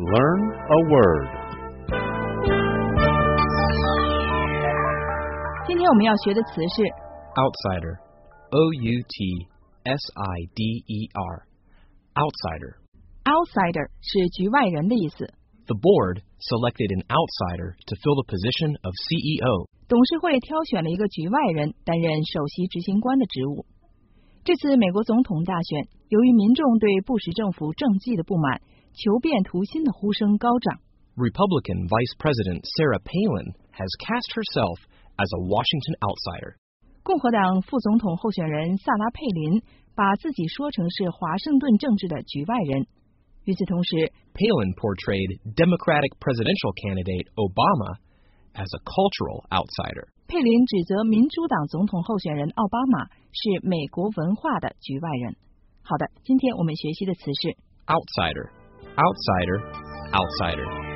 Learn a word. 今天我们要学的词是 outsider. O-U-T-S-I-D-E-R. Outsider. outsider 是局外人的意思。 The board selected an outsider to fill the position of CEO. 董事会挑选了一个局外人担任首席执行官的职务。这次美国总统大选，由于民众对布什政府政绩的不满，求变图新的呼声高涨。 Republican Vice President Sarah Palin has cast herself as a Washington outsider. 共和党副总统候选人萨拉佩林把自己说成是华盛顿政治的局外人。与此同时 Palin portrayed Democratic presidential candidate Obama as a cultural outsider. 佩林指责民主党总统候选人奥巴马是美国文化的局外人。好的，今天我们学习的词是 outsider, outsider, outsider.